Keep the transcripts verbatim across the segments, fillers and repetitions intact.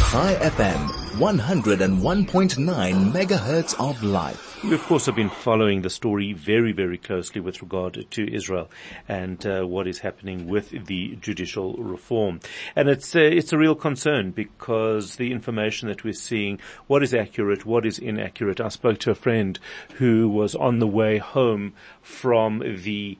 Chai F M, one oh one point nine megahertz of life. We, of course, have been following the story very, very closely with regard to Israel and uh, what is happening with the judicial reform. And it's uh, it's a real concern because the information that we're seeing, what is accurate, what is inaccurate. I spoke to a friend who was on the way home from the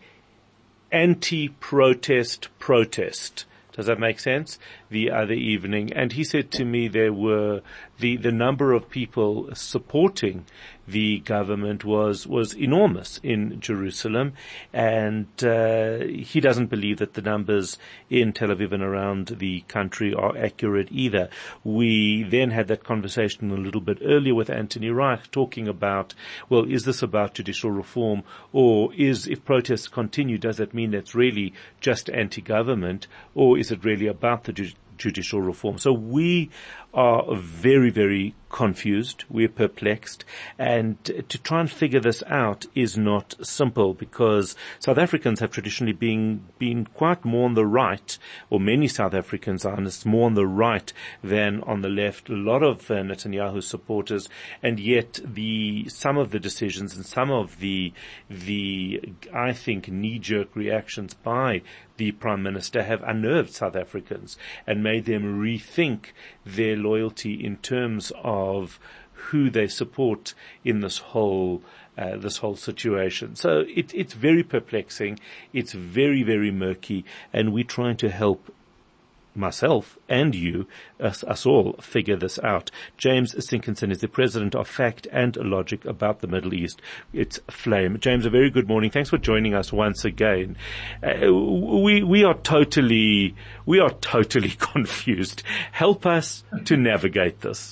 anti-protest protest. Does that make sense? The other evening. And he said to me there were, the, the number of people supporting the government was, was enormous in Jerusalem. And, uh, he doesn't believe that the numbers in Tel Aviv and around the country are accurate either. We then had that conversation a little bit earlier with Anthony Reich talking about, well, is this about judicial reform, or is, if protests continue, does that mean that's really just anti-government, or is it really about the ju- judicial reform? So we are very, very confused. We're perplexed. And to try and figure this out is not simple because South Africans have traditionally been, been quite more on the right, or many South Africans are honest, more on the right than on the left. A lot of uh, Netanyahu supporters, and yet the, some of the decisions and some of the, the, I think, knee-jerk reactions by the Prime Minister have unnerved South Africans and made them rethink their loyalty in terms of who they support in this whole uh, this whole situation. So it, it's very perplexing. It's very, very murky, and we're trying to help myself and you, us, us all, figure this out. James Sinkinson is the president of Fact and Logic about the Middle East. It's Flame. James, a very good morning. Thanks for joining us once again. Uh, we we are totally we are totally confused. Help us to navigate this.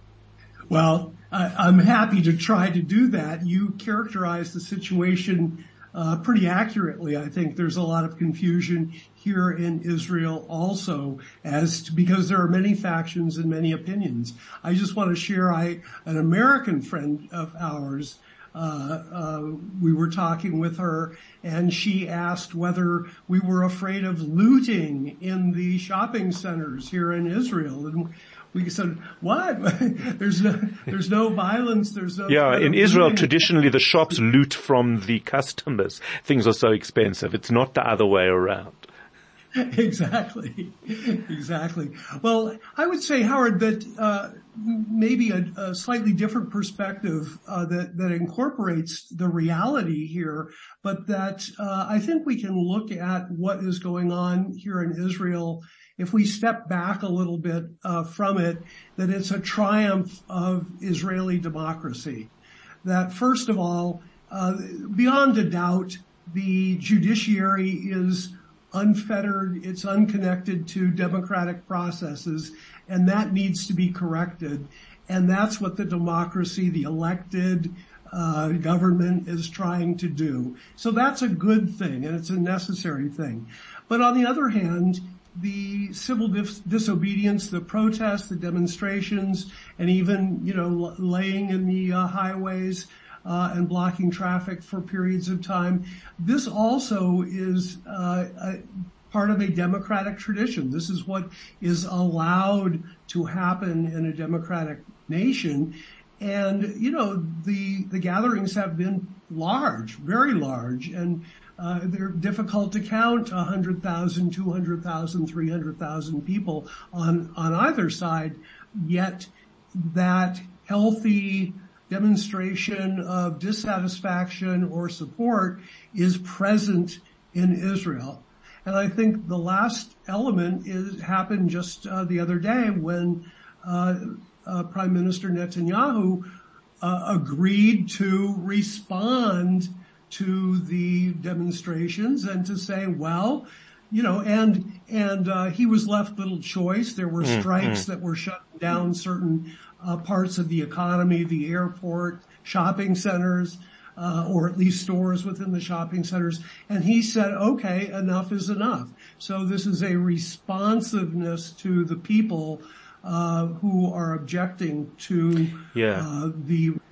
Well, I, I'm happy to try to do that. You characterize the situation Uh, pretty accurately. I think there's a lot of confusion here in Israel also, as to, because there are many factions and many opinions. I just want to share, I, an American friend of ours, uh, uh, we were talking with her and she asked whether we were afraid of looting in the shopping centers here in Israel. And we said, what? there's no, there's no violence. There's no. Yeah, in Israel, traditionally the shops loot from the customers. Things are so expensive. It's not the other way around. Exactly. Exactly. Well, I would say, Howard, that, uh, maybe a, a slightly different perspective, uh, that, that incorporates the reality here, but that, uh, I think we can look at what is going on here in Israel if we step back a little bit uh, from it, that it's a triumph of Israeli democracy. That first of all, uh, beyond a doubt, the judiciary is unfettered, it's unconnected to democratic processes, and that needs to be corrected. And that's what the democracy, the elected uh, government is trying to do. So that's a good thing, and it's a necessary thing. But on the other hand, the civil dis- disobedience, the protests, the demonstrations, and even, you know, laying in the uh, highways uh, and blocking traffic for periods of time, this also is uh, a part of a democratic tradition. This is what is allowed to happen in a democratic nation. And, you know, the the gatherings have been large, very large, and Uh, they're difficult to count, one hundred thousand, two hundred thousand, three hundred thousand people on, on either side, yet that healthy demonstration of dissatisfaction or support is present in Israel. And I think the last element is happened just uh, the other day when uh, uh, Prime Minister Netanyahu uh, agreed to respond to the demonstrations and to say, well, you know, and, and, uh, he was left little choice. There were strikes mm-hmm. that were shutting down certain, uh, parts of the economy, the airport, shopping centers, uh, or at least stores within the shopping centers. And he said, okay, enough is enough. So this is a responsiveness to the people, uh, who are objecting to, yeah. uh, the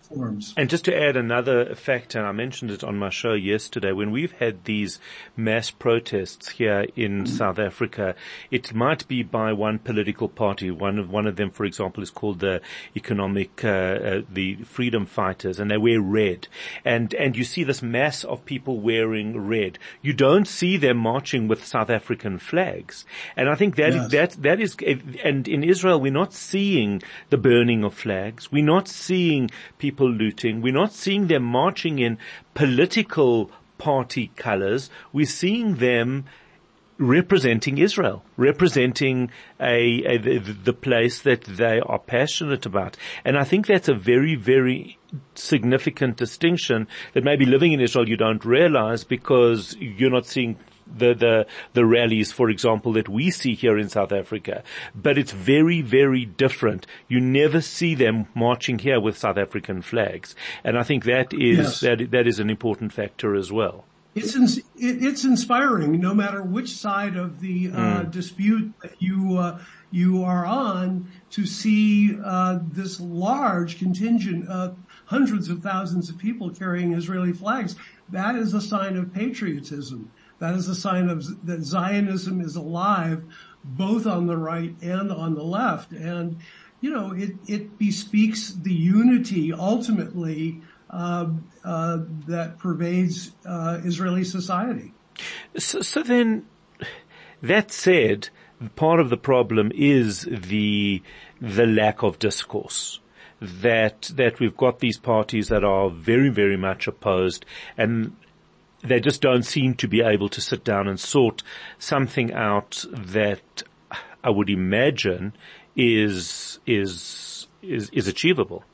reforms. And just to add another factor, I mentioned it on my show yesterday, when we've had these mass protests here in South Africa, it might be by one political party. One of, one of them, for example, is called the Economic, uh, uh, the Freedom Fighters, and they wear red. And, and you see this mass of people wearing red. You don't see them marching with South African flags. And I think that, yes. that, that is, and in Israel, we're not seeing the burning of flags. We're not seeing people looting. We're not seeing them marching in political party colors. We're seeing them representing Israel, representing a, a the, the place that they are passionate about. And I think that's a very, very significant distinction that maybe living in Israel you don't realize, because you're not seeing the, the, the rallies, for example, that we see here in South Africa. But it's very, very different. You never see them marching here with South African flags. And I think that is, yes. that, that is an important factor as well. It's ins- it's inspiring, no matter which side of the uh, mm. dispute that you uh, you are on, to see uh, this large contingent of hundreds of thousands of people carrying Israeli flags. That is a sign of patriotism. That is a sign of that Zionism is alive, both on the right and on the left. And you know, it it bespeaks the unity ultimately Uh, uh, that pervades uh, Israeli society. So, so then, that said, part of the problem is the the lack of discourse. That that we've got these parties that are very, very much opposed, and they just don't seem to be able to sit down and sort something out that I would imagine is is is, is achievable.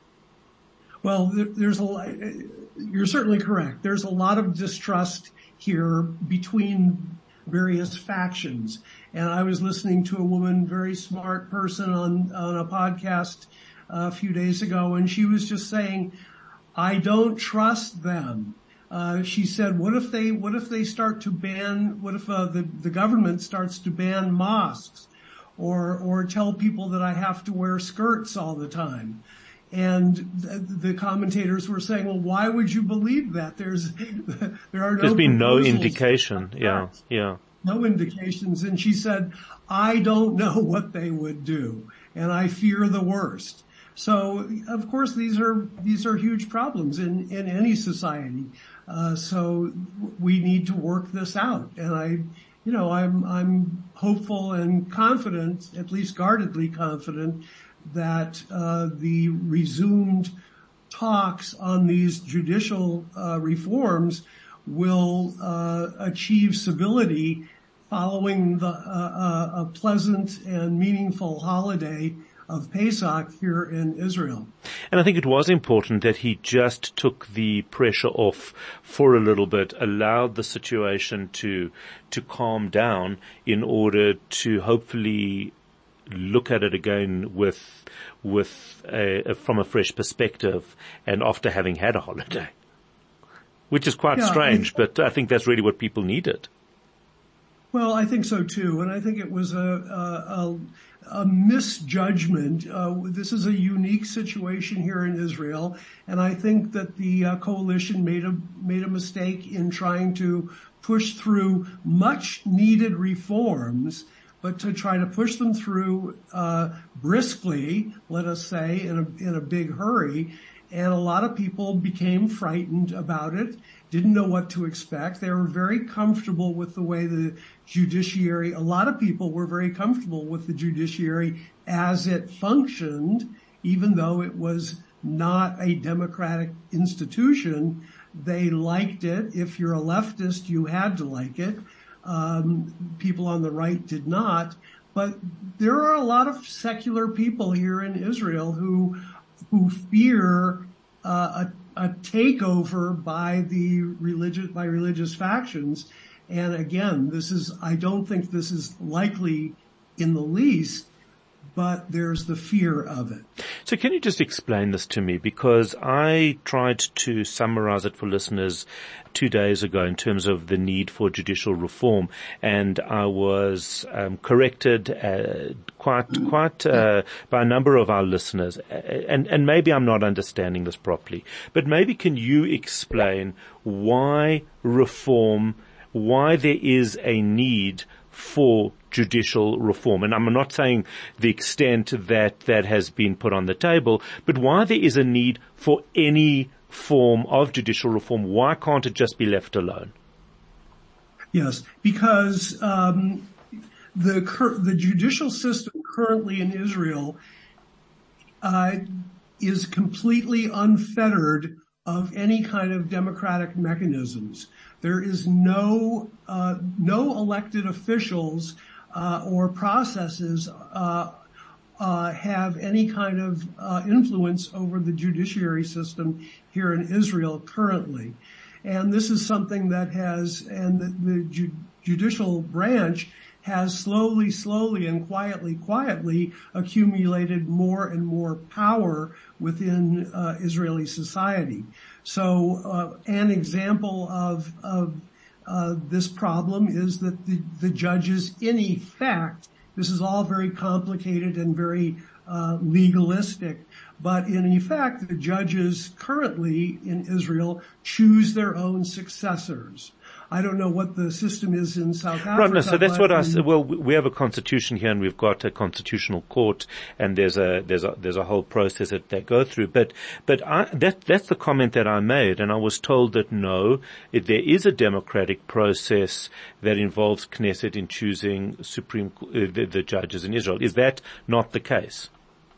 Well, there's a, you're certainly correct. There's a lot of distrust here between various factions. And I was listening to a woman, very smart person on, on a podcast a few days ago, and she was just saying, I don't trust them. Uh, she said, what if they, what if they start to ban, what if uh, the, the government starts to ban mosques, or, or tell people that I have to wear skirts all the time? And the commentators were saying, well, why would you believe that? There's, there are no There's been no indication. Yeah, yeah. No indications. And she said, I don't know what they would do, and I fear the worst. So, of course, these are, these are huge problems in, in any society. Uh, so we need to work this out. And I, you know, I'm, I'm hopeful and confident, at least guardedly confident, that uh, the resumed talks on these judicial uh, reforms will uh, achieve civility following the, uh, uh, a pleasant and meaningful holiday of Pesach here in Israel. And I think it was important that he just took the pressure off for a little bit, allowed the situation to to calm down in order to hopefully look at it again with, with a, a, from a fresh perspective, and after having had a holiday, which is quite yeah, strange, I, but I think that's really what people needed. Well, I think so too, and I think it was a, a, a, a misjudgment. Uh, this is a unique situation here in Israel, and I think that the uh, coalition made a made a mistake in trying to push through much needed reforms, but to try to push them through uh briskly, let us say, in a in a big hurry. And a lot of people became frightened about it, didn't know what to expect. They were very comfortable with the way the judiciary, a lot of people were very comfortable with the judiciary as it functioned, even though it was not a democratic institution. They liked it. If you're a leftist, you had to like it. Um, people on the right did not, but there are a lot of secular people here in Israel who, who fear, uh, a, a takeover by the religious, by religious factions. And again, this is, I don't think this is likely in the least, but there's the fear of it. So can you just explain this to me? Because I tried to summarize it for listeners two days ago in terms of the need for judicial reform, and I was um, corrected uh, quite quite uh, by a number of our listeners, and and maybe I'm not understanding this properly, but maybe can you explain why reform, why there is a need for judicial reform? And I'm not saying the extent that that has been put on the table, but why there is a need for any form of judicial reform. Why can't it just be left alone? Yes, because um, the cur- the judicial system currently in Israel uh, is completely unfettered of any kind of democratic mechanisms. There is no uh, no elected officials uh, or processes uh, uh, have any kind of uh, influence over the judiciary system here in Israel currently. And this is something that has, and the, the ju- judicial branch has slowly, slowly and quietly, quietly accumulated more and more power within uh, Israeli society. So uh, an example of, of uh, this problem is that the, the judges, in effect, this is all very complicated and very uh, legalistic, but in effect, the judges currently in Israel choose their own successors. I don't know what the system is in South Africa. Right, no, so that's what I said. Well, we have a constitution here and we've got a constitutional court and there's a, there's a, there's a whole process that they go through. But, but I, that, that's the comment that I made, and I was told that no, it, there is a democratic process that involves Knesset in choosing Supreme, uh, the, the judges in Israel. Is that not the case?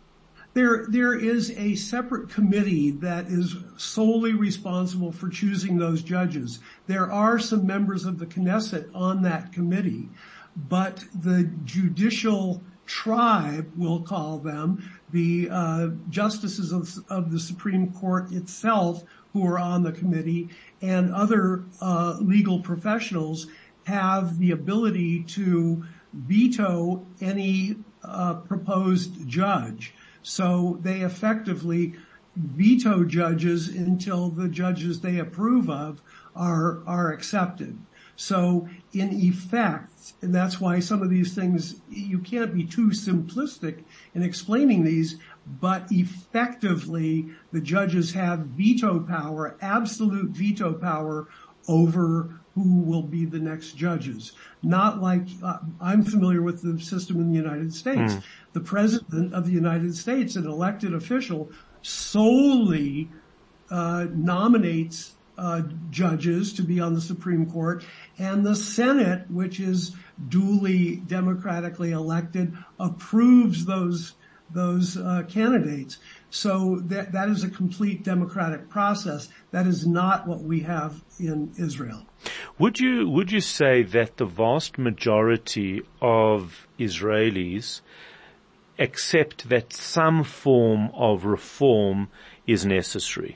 There, there is a separate committee that is solely responsible for choosing those judges. There are some members of the Knesset on that committee, but the judicial tribe, we'll call them, the uh, justices of, of the Supreme Court itself who are on the committee and other uh, legal professionals have the ability to veto any uh, proposed judge. So they effectively veto judges until the judges they approve of are, are accepted. So in effect, and that's why some of these things, you can't be too simplistic in explaining these, but effectively the judges have veto power, absolute veto power over who will be the next judges. Not like, uh, I'm familiar with the system in the United States. Mm. The President of the United States, an elected official, solely uh, nominates uh, judges to be on the Supreme Court, and the Senate, which is duly democratically elected, approves those those uh, candidates. So that that is a complete democratic process. That is not what we have in Israel. Would you would you say that the vast majority of Israelis accept that some form of reform is necessary?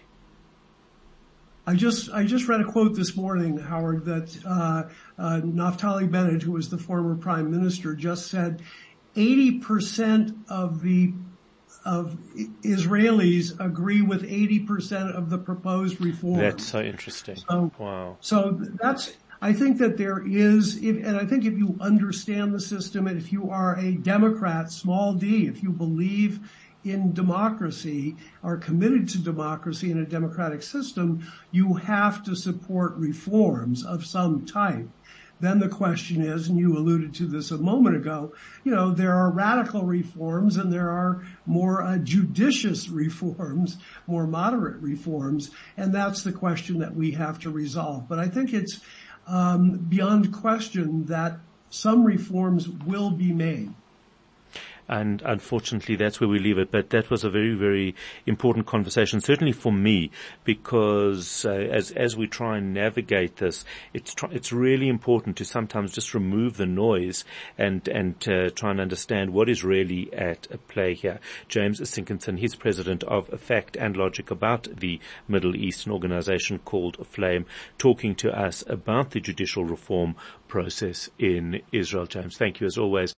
I just I just read a quote this morning, Howard, that uh, uh Naftali Bennett, who was the former prime minister, just said eighty percent of the of Israelis agree with eighty percent of the proposed reforms. That's so interesting. So, wow. So that's, I think that there is, if, and I think if you understand the system and if you are a Democrat, small d, if you believe in democracy, are committed to democracy in a democratic system, you have to support reforms of some type. Then the question is, and you alluded to this a moment ago, you know, there are radical reforms and there are more uh, judicious reforms, more moderate reforms, and that's the question that we have to resolve. But I think it's um, beyond question that some reforms will be made. And unfortunately, that's where we leave it. But that was a very, very important conversation, certainly for me, because uh, as as we try and navigate this, it's try, it's really important to sometimes just remove the noise and and uh, try and understand what is really at play here. James Sinkinson, he's president of Fact and Logic about the Middle East, an organization called Flame, talking to us about the judicial reform process in Israel. James, thank you as always.